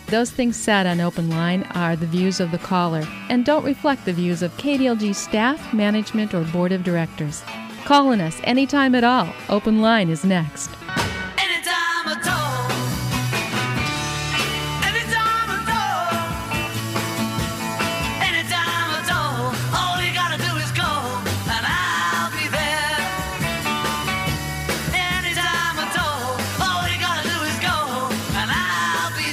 Those things said on Open Line are the views of the caller and don't reflect the views of KDLG staff, management, or board of directors. Calling us anytime at all. Open Line is next. Anytime at all. Anytime at all. Anytime at all. All you gotta do is call and I'll be there. Anytime at all. All you gotta do is call and I'll be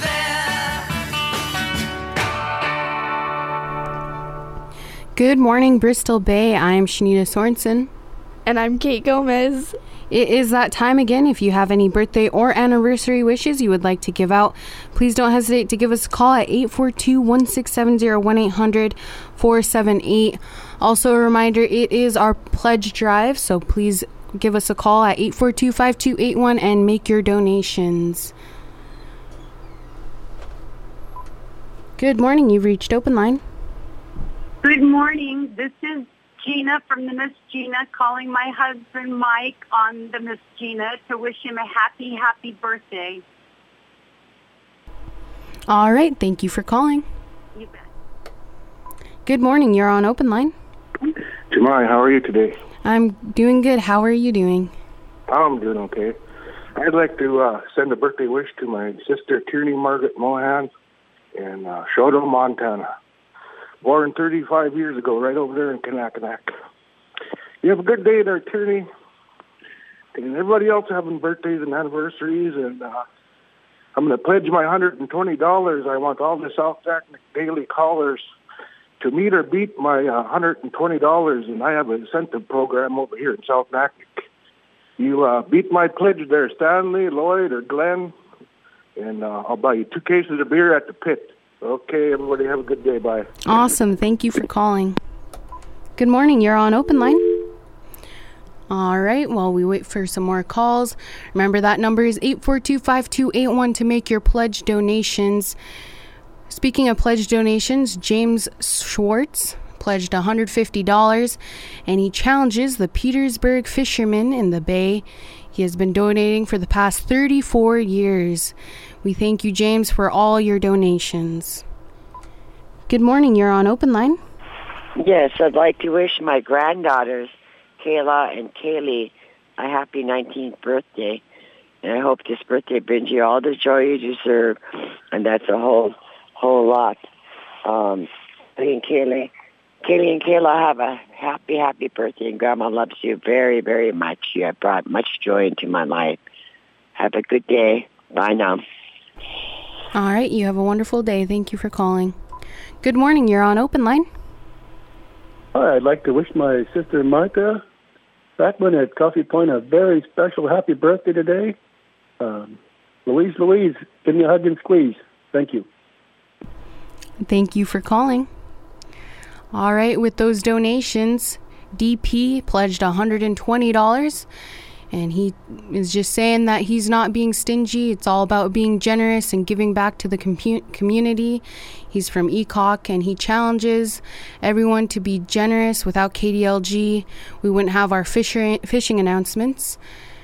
there. Good morning, Bristol Bay. I'm Shanita Sorensen. And I'm Kate Gomez. It is that time again. If you have any birthday or anniversary wishes you would like to give out, please don't hesitate to give us a call at 842-1670, 1-800-478. Also a reminder, it is our pledge drive, so please give us a call at 842-5281 and make your donations. Good morning. You've reached Open Line. Good morning. This is Gina from the Miss Gina calling my husband Mike on the Miss Gina to wish him a happy birthday. All right. Thank you for calling. You bet. Good morning. You're on Open Line. Jamai, how are you today? I'm doing good. How are you doing? I'm doing okay. I'd like to send a birthday wish to my sister, Tierney Margaret Mohan, in Shoto, Montana. Born 35 years ago, right over there in Kanakanak. You have a good day there, Tierney. And everybody else having birthdays and anniversaries. And I'm going to pledge my $120. I want all the South Naknek Daily callers to meet or beat my $120. And I have an incentive program over here in South Naknek. You beat my pledge there, Stanley, Lloyd, or Glenn. And I'll buy you 2 cases of beer at the pit. Okay, everybody have a good day. Bye. Awesome. Thank you for calling. Good morning. You're on Open Line. All right. While we wait for some more calls, remember that number is 842-5281 to make your pledge donations. Speaking of pledge donations, James Schwartz pledged $150, and he challenges the Petersburg fishermen in the Bay. He has been donating for the past 34 years. We thank you, James, for all your donations. Good morning. You're on Open Line. Yes, I'd like to wish my granddaughters, Kayla and Kaylee, a happy 19th birthday. And I hope this birthday brings you all the joy you deserve. And that's a whole lot. Me and Kaylee and Kayla have a happy birthday. And Grandma loves you very, very much. You have brought much joy into my life. Have a good day. Bye now. All right. You have a wonderful day. Thank you for calling. Good morning. You're on Open Line. Hi. I'd like to wish my sister Martha Backman at Coffee Point a very special happy birthday today. Louise, give me a hug and squeeze. Thank you. Thank you for calling. All right. With those donations, DP pledged $120. And he is just saying that he's not being stingy. It's all about being generous and giving back to the community. He's from ECOC, and he challenges everyone to be generous. Without KDLG, we wouldn't have our fishing announcements.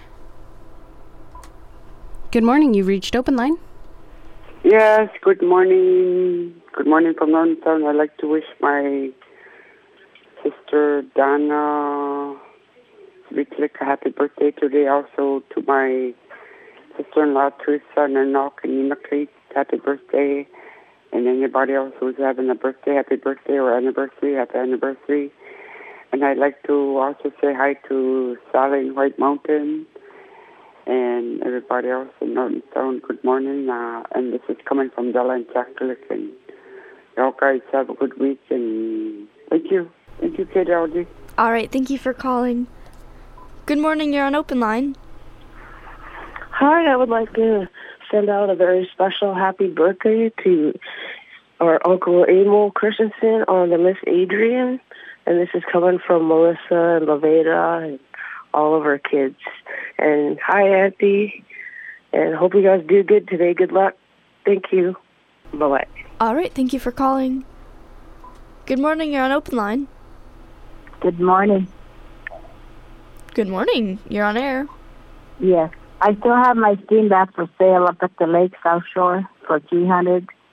Good morning. You've reached Open Line. Yes, good morning. Good morning from London. I'd like to wish my sister Dana Wicklick a happy birthday today. Also to my sister-in-law Teresa and Enoch and Nina Cleet, happy birthday. And anybody else who's having a birthday, happy birthday or anniversary, happy anniversary. And I'd like to also say hi to Sally in White Mountain and everybody else in Norton Town. Good morning. And this is coming from Della and Catholic. And y'all guys have a good week. And thank you. Thank you, KDLG. All right. Thank you for calling. Good morning. You're on Open Line. Hi. I would like to send out a very special happy birthday to our Uncle Emil Christensen on the Miss Adrian. And this is coming from Melissa and Laveda and all of our kids. And hi, Auntie. And hope you guys do good today. Good luck. Thank you. Bye-bye. All right. Thank you for calling. Good morning. You're on Open Line. Good morning. Good morning. You're on air. Yes. I still have my steam bath for sale up at the Lake South Shore for $300.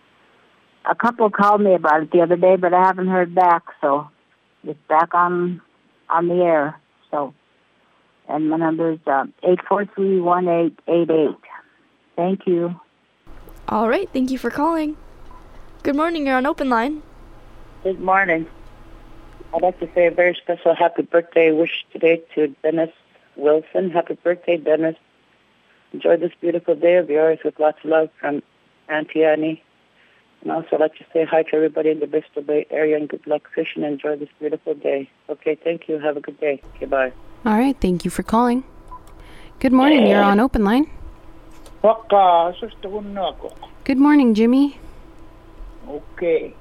a couple called me about it the other day, but I haven't heard back, so it's back on the air. So, and my number is 843-1888. Thank you. All right, thank you for calling. Good morning, you're on Open Line. Good morning. I'd like to say a very special happy birthday wish today to Dennis Wilson. Happy birthday, Dennis. Enjoy this beautiful day of yours with lots of love from Auntie Annie. And also I'd like to say hi to everybody in the Bristol Bay area and good luck fishing. Enjoy this beautiful day. Okay, thank you. Have a good day. Okay, bye. All right, thank you for calling. Good morning, you're on Open Line. Good morning, Jimmy. Okay.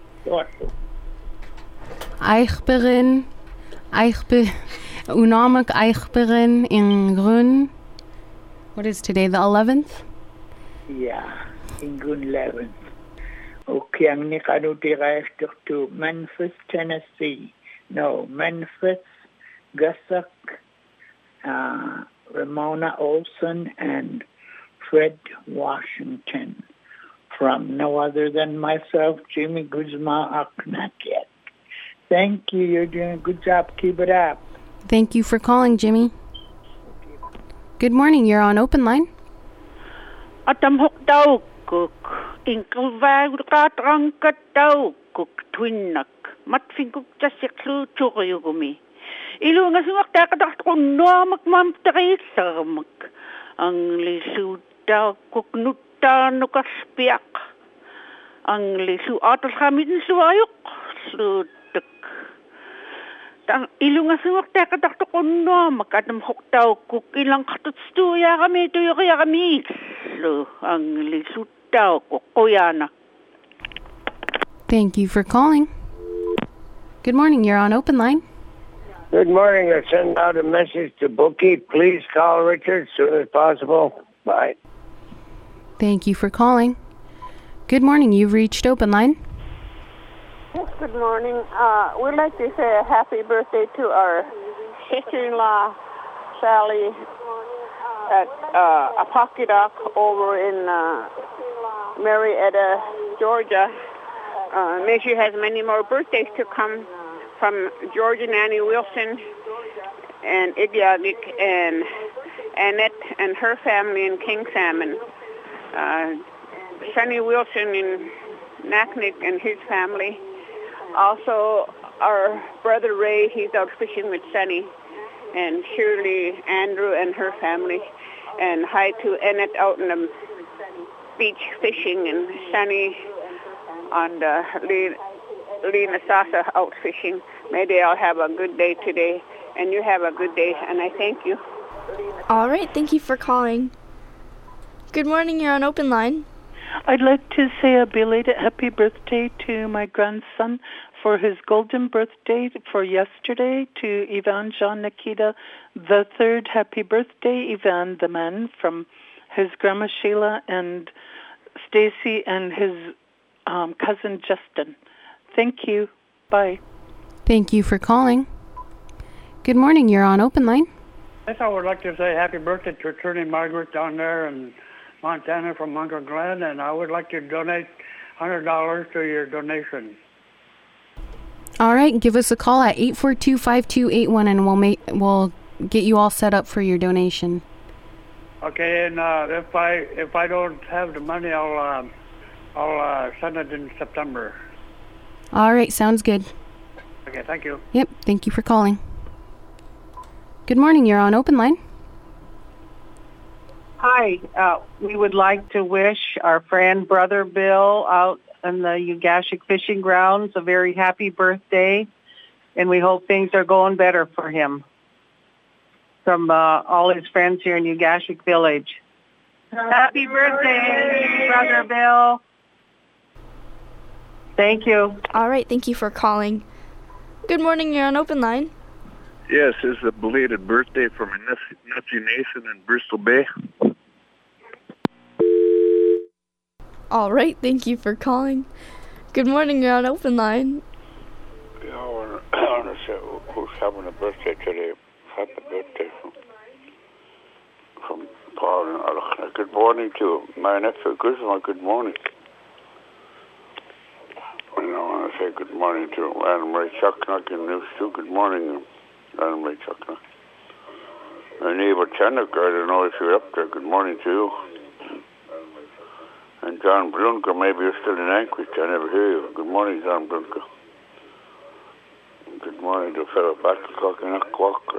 Unamak Eichberin in Grun. What is today, the 11th? Yeah, in Grun 11th. Okay, ang nikadutirayas to Memphis, Tennessee. No, Memphis, Gussack, Ramona Olson, and Fred Washington. From no other than myself, Jimmy Guzma Aknakiet. Thank you. You're doing a good job. Keep it up. Thank you for calling, Jimmy. Good morning. You're on Open Line. Atam hokdaw kuk inkvag katrang kataw kuk twinak matfing kuk tasiklu chukuyugumi. Ilunga sumakta kadak kuno makmamtakisarmak ang lisu daw kuk nutta nukaspiak ang lisu atas kami suayuk slutek. Ilunga sumakta kadak kuno makadam hokdaw kuk ilang katutstu ya kami tuyo kaya kami ang lisu daw kuk kuyana. Thank you for calling. Good morning. You're on Open Line. Good morning. I send out a message to Bookie. Please call Richard as soon as possible. Bye. Thank you for calling. Good morning. You've reached Open Line. Yes, good morning. We'd like to say a happy birthday to our sister-in-law, Sally, at Apochydoc over in Marietta, Georgia. May she has many more birthdays to come from George and Annie Wilson and Idiagik and Annette and her family in King Salmon. Sonny Wilson in Naknek and his family. Also, our brother Ray, he's out fishing with Sonny. And Shirley, Andrew and her family. And hi to Annette out in the beach fishing and Sonny on the Lena Sasa out fishing. May they all have a good day today, and you have a good day, and I thank you. All right, thank you for calling. Good morning, you're on Open Line. I'd like to say a belated happy birthday to my grandson for his golden birthday for yesterday, to Ivan John Nikita the third. Happy birthday, Ivan the man, from his grandma Sheila and Stacy and his cousin Justin. Thank you. Bye. Thank you for calling. Good morning. You're on Open Line. Yes, I would like to say happy birthday to Attorney Margaret down there in Montana from Uncle Glenn, and I would like to donate $100 to your donation. All right. Give us a call at 842-5281, and we'll get you all set up for your donation. Okay, and if I don't have the money, I'll send it in September. All right, sounds good. Okay, thank you. Yep, thank you for calling. Good morning, you're on Open Line. Hi, we would like to wish our friend Brother Bill out in the Ugashik Fishing Grounds a very happy birthday, and we hope things are going better for him. From all his friends here in Ugashik Village. Happy birthday, Brother Bill. Thank you. All right, thank you for calling. Good morning, you're on Open Line. Yes, this is a belated birthday for my nephew Nathan in Bristol Bay. All right, thank you for calling. Good morning, you're on Open Line. Yeah, I want to say who's having a birthday today. Happy birthday from Paul and Alejandra. Good morning to my nephew Guzman. Good morning. say good morning to Anna Marie Chucknock in News 2. Good morning, Anna Marie Chucknock. And Eva Channock, I don't know if you're up there. Good morning to you. And John Brunker, maybe you're still in Anchorage. I never hear you. Good morning, John Brunker. Good morning to fellow Battlecock and Aquak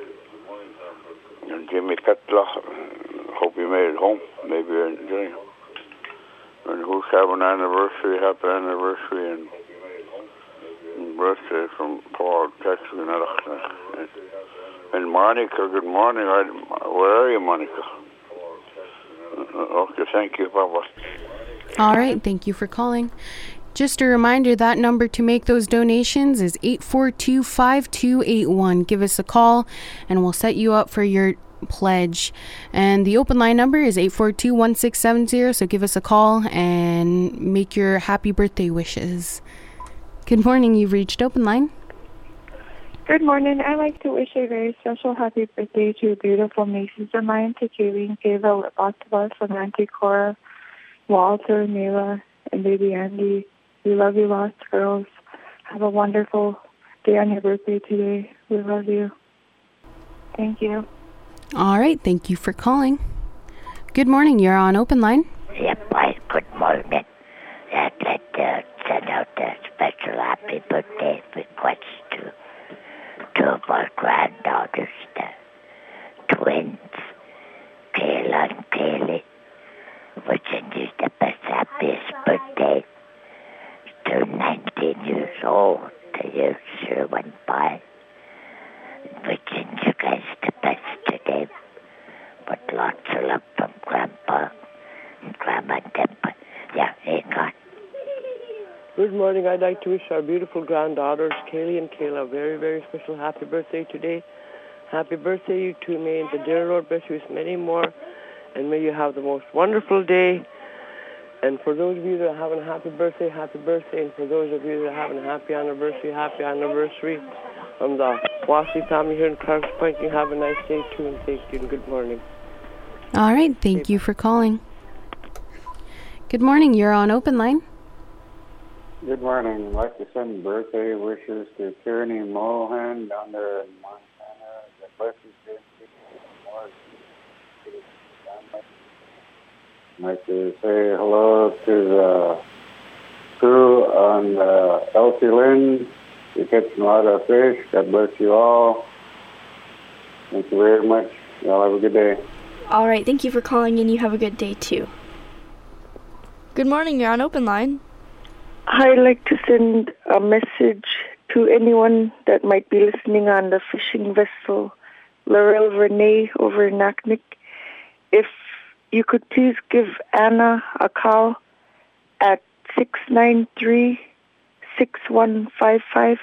and Jimmy Petla. Hope you made it home. Maybe you're enjoying it. And who's having an anniversary, happy anniversary and birthday from Paul, Texas, and Monica, good morning. Where are you, Monica? Okay, thank you. Bye-bye. All right, thank you for calling. Just a reminder, that number to make those donations is 842-5281. Give us a call, and we'll set you up for your pledge. And the open line number is 842-1670, so give us a call and make your happy birthday wishes. Good morning, you've reached open line. Good morning. I'd like to wish a very special happy birthday to beautiful nieces of mine, to Kaylee and Kayla, with lots of love from Auntie Cora, Walter, Mila, and baby Andy. We love you lots, girls. Have a wonderful day on your birthday today. We love you. Thank you. All right, thank you for calling. Good morning, you're on open line. Yep, hi, good morning. I'd like to send out a special happy birthday request to two of our granddaughters, the twins, Kayla and Kaylee, wishing you the best, happiest birthday. They're 19 years old. The years sure went by. Wishing you guys the best today. But lots of love from Grandpa and Grandma Temple. Yeah, hang on. Good morning. I'd like to wish our beautiful granddaughters, Kaylee and Kayla, a very, very special happy birthday today. Happy birthday, you two. May the dear Lord bless you with many more, and may you have the most wonderful day. And for those of you that are having a happy birthday, and for those of you that are having a happy anniversary, from the Wassey family here in Clark's Point, you have a nice day too, and safety, and good morning. All right, thank you for calling. Good morning, you're on open line. Good morning. I'd like to send birthday wishes to Tierney Mohan down there in Montana. The blessings be more. I'd like to say hello to the crew on Elsie Lynn. You're catching a lot of fish. God bless you all. Thank you very much. Y'all have a good day. All right, thank you for calling, and you have a good day too. Good morning, you're on open line. I'd like to send a message to anyone that might be listening on the fishing vessel Laurel Renee over in Naknek. If you could please give Anna a call at 693-6155.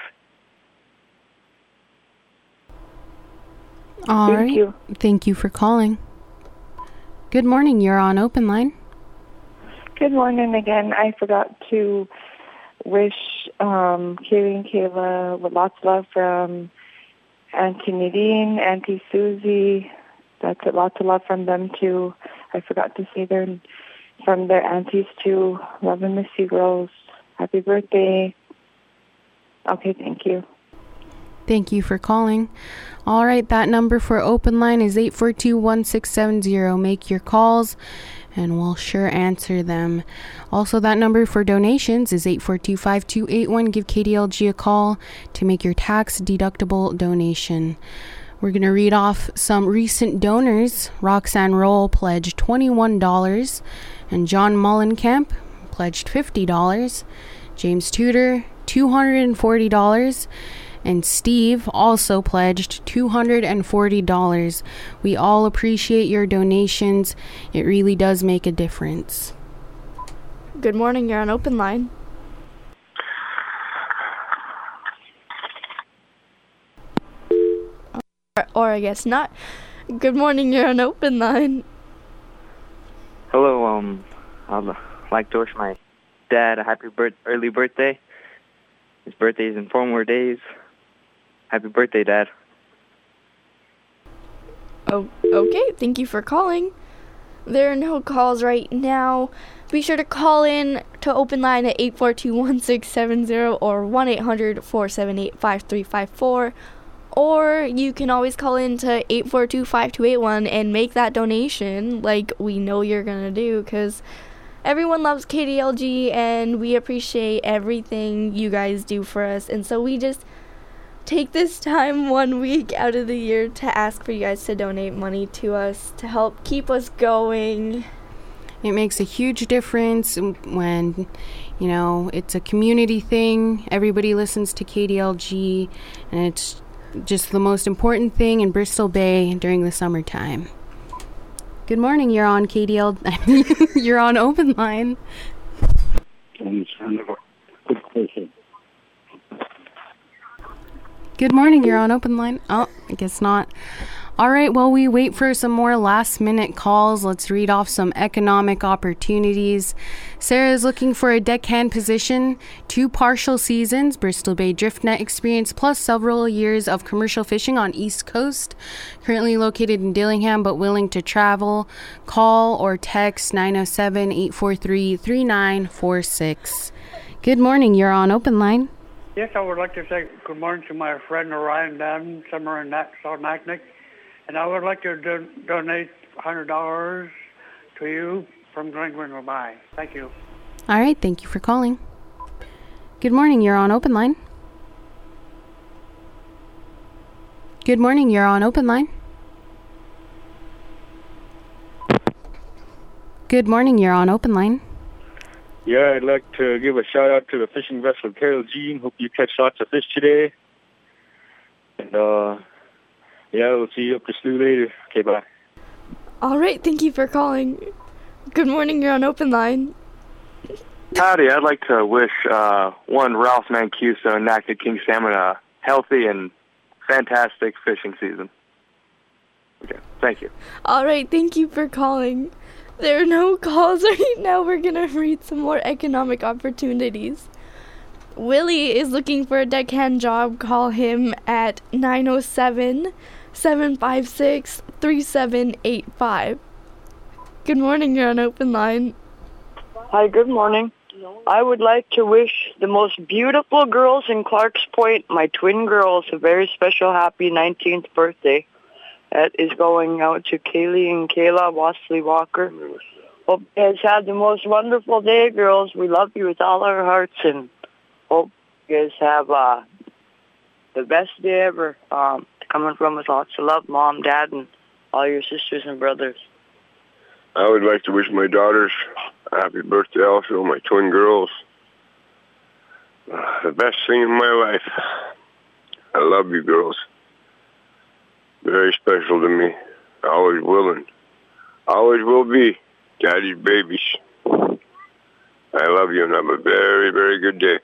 All right. Thank you for calling. Good morning, you're on open line. Good morning again. I forgot to wish Kaylee and Kayla with lots of love from Auntie Nadine, Auntie Susie. That's it, lots of love from them too. I forgot to say from their aunties too. Love and miss you, girls. Happy birthday. Okay, thank you. Thank you for calling. All right, that number for open line is 842-1670. Make your calls, and we'll sure answer them. Also, that number for donations is 842-5281. Give KDLG a call to make your tax-deductible donation. We're going to read off some recent donors. Roxanne Roll pledged $21, and John Mullenkamp pledged $50. James Tudor, $240. And Steve also pledged $240. We all appreciate your donations. It really does make a difference. Good morning, you're on open line. Or I guess not. Good morning, you're on open line. Hello, I'd like to wish my dad a happy early birthday. His birthday is in 4 more days. Happy birthday, Dad. Oh, okay, thank you for calling. There are no calls right now. Be sure to call in to open line at 842-1670 or 1-800-478-5354. Or you can always call in to 842-5281 and make that donation like we know you're going to do, because everyone loves KDLG and we appreciate everything you guys do for us. And so we just take this time 1 week out of the year to ask for you guys to donate money to us to help keep us going. It makes a huge difference when, it's a community thing. Everybody listens to KDLG, and it's just the most important thing in Bristol Bay during the summertime. Good morning, you're on you're on Open Line. Good morning, you're on Open Line. Oh, I guess not. All right, while we wait for some more last-minute calls, let's read off some economic opportunities. Sarah is looking for a deckhand position, 2 partial seasons, Bristol Bay DriftNet experience, plus several years of commercial fishing on East Coast. Currently located in Dillingham, but willing to travel. Call or text 907-843-3946. Good morning, you're on Open Line. Yes, I would like to say good morning to my friend Orion Dunn, somewhere in South Naknek. And I would like to donate $100 to you from Glenwood Mumbai. Thank you. All right, thank you for calling. Good morning, you're on Open Line. Good morning, you're on Open Line. Good morning, you're on Open Line. Yeah, I'd like to give a shout out to the fishing vessel Carol Jean. Hope you catch lots of fish today. And yeah, we'll see you up the slough later. Okay, bye. All right, thank you for calling. Good morning, you're on Open Line. Howdy, I'd like to wish one Ralph Mancuso and Naked King Salmon a healthy and fantastic fishing season. Okay, thank you. All right, thank you for calling. There are no calls right now. We're going to read some more economic opportunities. Willie is looking for a deckhand job. Call him at 907-756-3785. Good morning, you're on Open Line. Hi, good morning. I would like to wish the most beautiful girls in Clarks Point, my twin girls, a very special happy 19th birthday. That is going out to Kaylee and Kayla Wasley Walker. Hope you guys have the most wonderful day, girls. We love you with all our hearts, and hope you guys have the best day ever. Coming from with lots of love, Mom, Dad, and all your sisters and brothers. I would like to wish my daughters a happy birthday also, my twin girls. The best thing in my life. I love you, girls. Very special to me. Always will and always will be. Daddy's babies. I love you and have a very, very good day.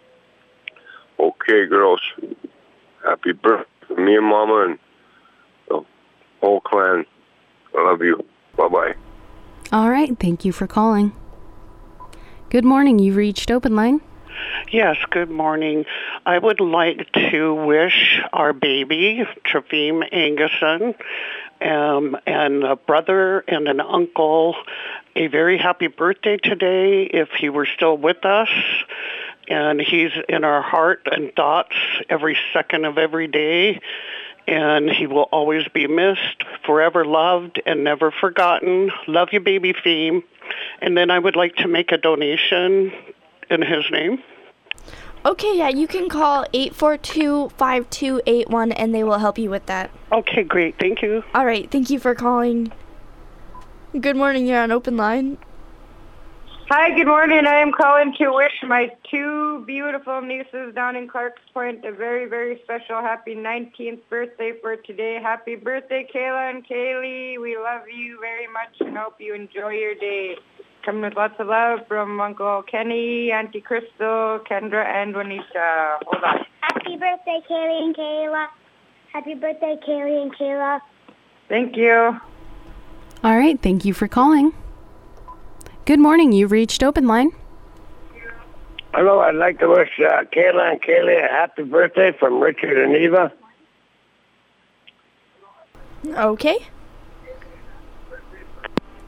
Okay, girls. Happy birthday to me and Mama and the whole clan. I love you. Bye-bye. All right, thank you for calling. Good morning, you've reached Open Line. Yes, good morning. I would like to wish our baby, Trevim Anguson, and a brother and an uncle a very happy birthday today if he were still with us. And he's in our heart and thoughts every second of every day. And he will always be missed, forever loved, and never forgotten. Love you, baby Theme. And then I would like to make a donation in his name. Okay, yeah, you can call 842-5281 and they will help you with that. Okay, great. Thank you. All right, thank you for calling. Good morning, you're on Open Line. Hi, good morning. I am calling to wish my 2 beautiful nieces down in Clarks Point a very, very special happy 19th birthday for today. Happy birthday, Kayla and Kaylee. We love you very much and hope you enjoy your day. Coming with lots of love from Uncle Kenny, Auntie Crystal, Kendra, and Juanita. Hold on. Happy birthday, Kaylee and Kayla. Happy birthday, Kaylee and Kayla. Thank you. All right, thank you for calling. Good morning, you've reached Open Line. Hello, I'd like to wish Kayla and Kaylee a happy birthday from Richard and Eva. Okay.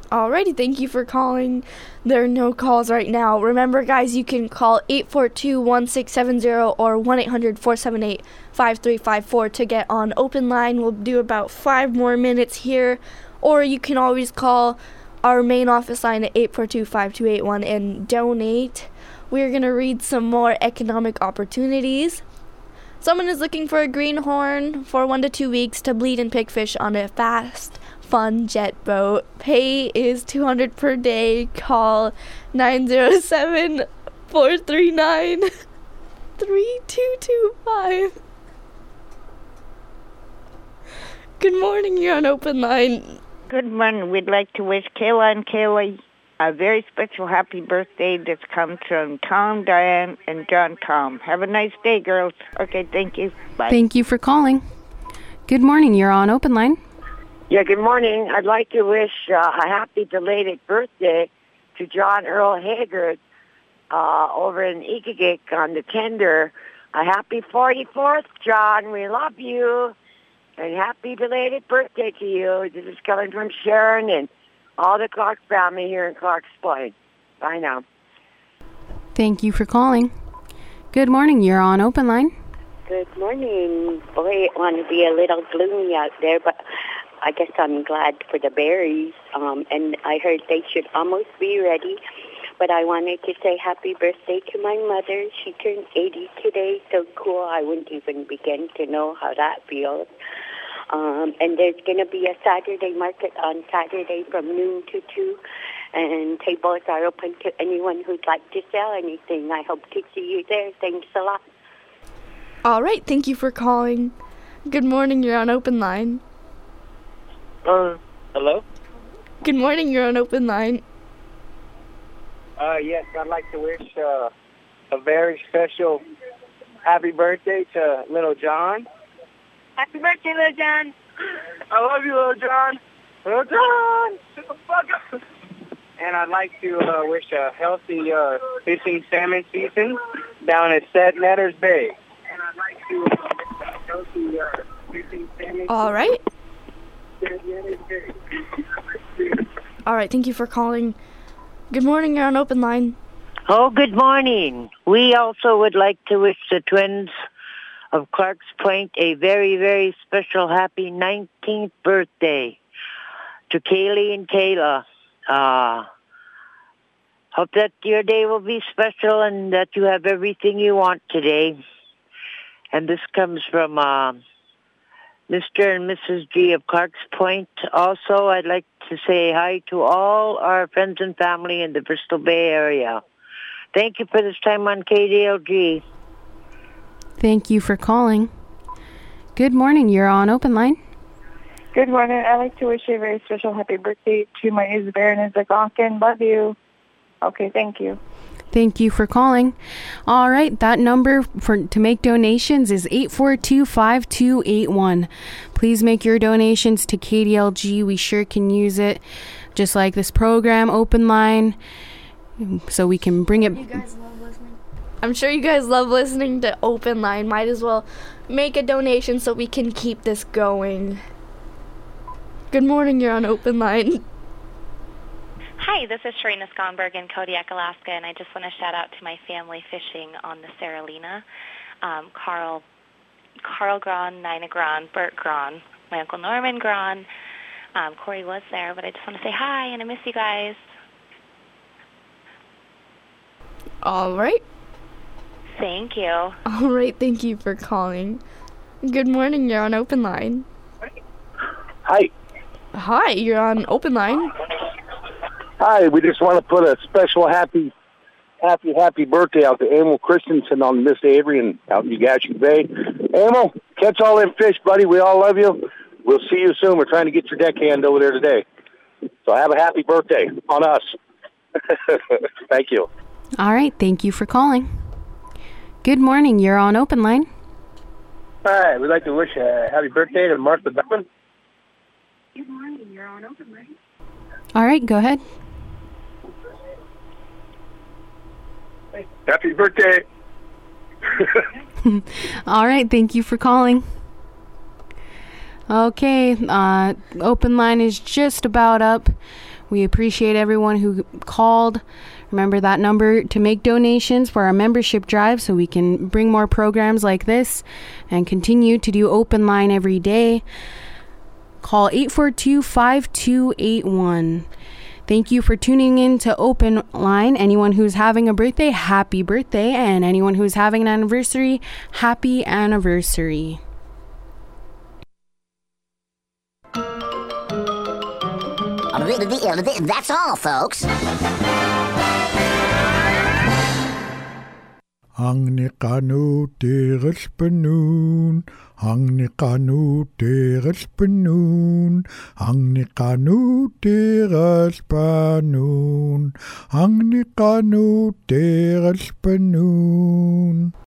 Alrighty, thank you for calling. There are no calls right now. Remember, guys, you can call 842-1670 or 1-800-478-5354 to get on open line. We'll do about 5 more minutes here. Or you can always call our main office line at 842-5281 and donate. We're going to read some more economic opportunities. Someone is looking for a greenhorn for 1 to 2 weeks to bleed and pick fish on a fast, fun jet boat. Pay is $200 per day. Call 907-439-3225. Good morning, you're on open line. Good morning. We'd like to wish Kayla and Kayla a very special happy birthday that's come from Tom, Diane, and John Tom. Have a nice day, girls. Okay, thank you. Bye. Thank you for calling. Good morning, you're on open line. Yeah, good morning. I'd like to wish a happy belated birthday to John Earl Haggard over in Ikagik on the tender. A happy 44th, John. We love you. And happy belated birthday to you. This is coming from Sharon and all the Clark family here in Clark's Point. Bye now. Thank you for calling. Good morning, you're on open line. Good morning. Boy, it want to be a little gloomy out there, but I guess I'm glad for the berries. And I heard they should almost be ready. But I wanted to say happy birthday to my mother. She turned 80 today. So cool. I wouldn't even begin to know how that feels. And there's going to be a Saturday market on Saturday from noon to 2. And tables are open to anyone who'd like to sell anything. I hope to see you there. Thanks a lot. All right. Thank you for calling. Good morning. You're on open line. Hello? Good morning. You're on open line. Yes, I'd like to wish a very special happy birthday to Little John. Happy birthday, Little John. I love you, Little John. Little John! Shut the fuck up! And I'd like to wish a healthy fishing salmon season down at Set Netters Bay. And I'd like to wish a healthy fishing salmon All right. Set Netters Bay. All right. Thank you for calling. Good morning. You're on open line. Oh, good morning. We also would like to wish the twins of Clark's Point a very, very special happy 19th birthday to Kaylee and Kayla. Hope that your day will be special and that you have everything you want today. And this comes from Mr. and Mrs. G of Clark's Point. Also, I'd like to say hi to all our friends and family in the Bristol Bay area. Thank you for this time on KDLG. Thank you for calling. Good morning, you're on open line. Good morning. I'd like to wish a very special happy birthday to my Isabel and Zagonkin. Love you. Okay, thank you. Thank you for calling. All right, that number to make donations is 842-5281. Please make your donations to KDLG. We sure can use it, just like this program, Open Line, so we can bring it. You guys love listening. I'm sure you guys love listening to Open Line. Might as well make a donation so we can keep this going. Good morning, you're on Open Line. Hi, this is Sharina Skonberg in Kodiak, Alaska, and I just want to shout out to my family fishing on the Saralina. Carl Gron, Nina Gron, Bert Gron, my Uncle Norman Gron. Corey was there, but I just want to say hi, and I miss you guys. All right. Thank you. All right, thank you for calling. Good morning, you're on Open Line. Hi. Hi, you're on Open Line. Hi, we just want to put a special happy birthday out to Emil Christensen on Miss Adrian out in Ugashic Bay. Emil, catch all them fish, buddy. We all love you. We'll see you soon. We're trying to get your deckhand over there today. So have a happy birthday on us. Thank you. All right, thank you for calling. Good morning, you're on Open Line. Hi, we'd like to wish a happy birthday to Martha Beckman. Good morning, you're on open line. All right, go ahead. Happy birthday. All right, thank you for calling. Okay, Open Line is just about up. We appreciate everyone who called. Remember that number to make donations for our membership drive so we can bring more programs like this and continue to do open line every day. Call 842-5281. Thank you for tuning in to Open Line. Anyone who's having a birthday, happy birthday. And anyone who's having an anniversary, happy anniversary. That's all, folks. Ang nikanu deres penun, ang nikanu deres penun, ang nikanu deres penun, ang nikanu deres penun.